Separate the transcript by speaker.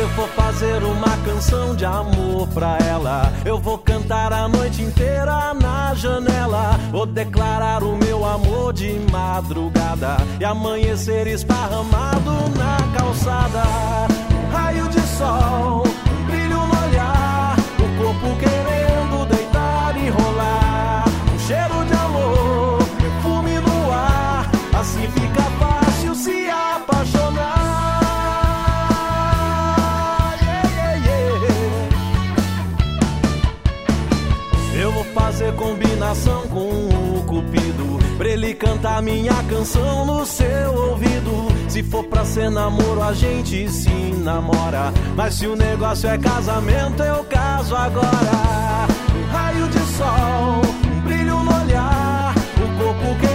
Speaker 1: eu for fazer uma canção de amor pra ela, eu vou cantar a noite inteira na janela. Vou declarar o meu amor de madrugada e amanhecer esparramado na calçada. Raio de sol, brilho no olhar, o corpo querendo deitar e rolar. Um cheiro de amor, perfume no ar, assim fica fácil se apaixonar. Eu vou fazer combinação com o Cupido pra ele cantar minha canção no seu ouvido. Se for pra ser namoro, a gente se namora, mas se o negócio é casamento, eu caso agora. Um raio de sol, um brilho no olhar, o corpo que